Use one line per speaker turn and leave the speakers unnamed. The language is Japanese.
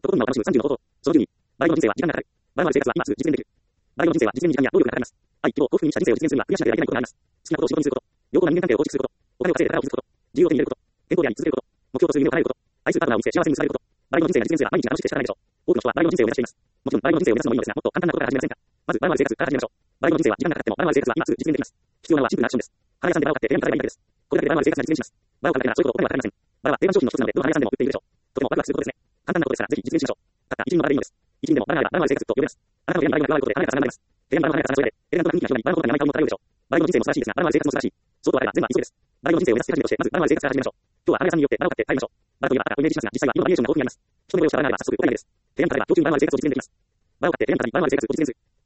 ところには楽しむ30の方法。その10に、バラ色の人生は時間がかかる。バラのある生活は今すぐ実現できる。バラ色の人生は実現に時間や労力がかかります。愛、希望、幸福に満ちた人生を実現するにはクリアしなければいけないことがあります。好きなことを仕事にすること。良好な人間関係を構築すること。お金を稼いで宝を築くこと。自由を手に入れること。健康であり続けること。目標とする夢を叶えること。愛するパートナーを見つけ幸せにされること。バラ色の人生が実現すれば毎日が楽しくて仕方ないでしょう。多くの人はバラ色の人生を目指しています。もちろんバラ色の人生を目指すのもいいのですが、もっと簡単なことから始めませんか。まず、バラのある生活から始めましょう。バラ色の人生は時間がかかっても、バラのある生活は今すぐ実現できます。必要なのはシンプルなアクションです。花屋さんでバラを買って部屋に飾ればいいだけです。これだけでバラのある生活が実現します。バラを買うだけならそういうことをお金はかかりません。バラは定番商品の一つなので、どの花屋さんでも売っているでしょう。とてもワクワクすることですね。簡単なことですから、ぜひ実現しましょう。たった一輪のバラでいいのです。一輪でもバラがあればバラのある生活と呼べます。あなたの部屋にバラが加わることで華やかさが生まれます。部屋にバラの花が飾られて、エレガントな雰囲気が広がり、バラのことが名前顔も漂うでしょう。バラ色の人生も素晴らしいですが、バラのある生活も素晴らしい。そうとはあれば全部は急いです。バラ色の人生を目指す手始めとして、まずバラのある生活から始めましょう。今日は花屋さんによってバラを買って帰りましょう。バラといえば赤とイメージしますが、実際は色のバリエーションが豊富にあります。一目惚れをしたバラがあれば早速お買い上げです。部屋に飾れば供給にバラのある生活を実現できます。バラを買って部屋に飾り、バラのある生活を実現する。